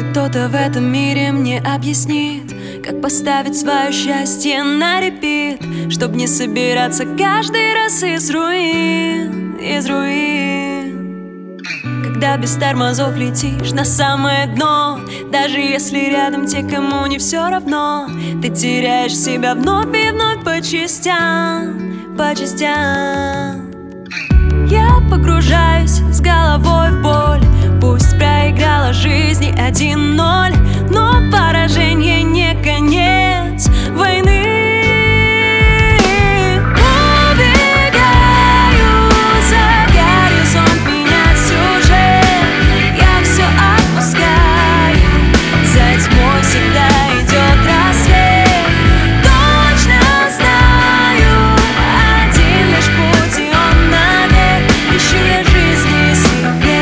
Может, кто-то в этом мире мне объяснит, как поставить свое счастье на репит, чтоб не собираться каждый раз из руин, из руин. Когда без тормозов летишь на самое дно, даже если рядом те, кому не все равно, ты теряешь себя вновь и вновь по частям, по частям. Я погружаюсь с головой в боль. Пусть проиграла жизнь не 1-0, но поражение не конец войны. Убегаю за горизонт, менять сюжет. Я все отпускаю, за тьмой всегда идет рассвет. Точно знаю, один лишь путь, и он навек. Ищу я жизни себе.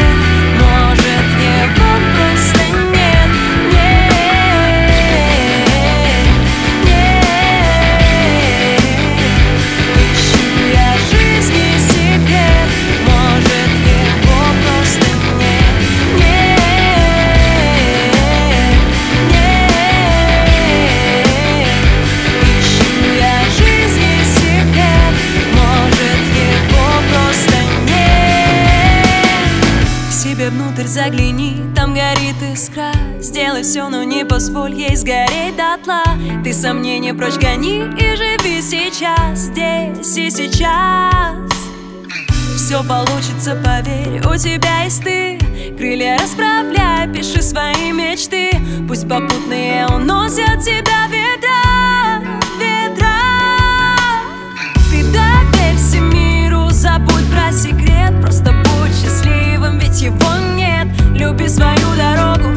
Внутрь загляни, там горит искра. Сделай все, но не позволь ей сгореть дотла. Ты сомнения прочь гони и живи сейчас, здесь и сейчас. Все получится, поверь, у тебя есть ты. Крылья расправляй, пиши свои мечты. Пусть попутные уносят тебя ветра, ветра. Ты доверься миру, забудь про секрет. Просто будь счастливым, ведь его нет. Люби свою дорогу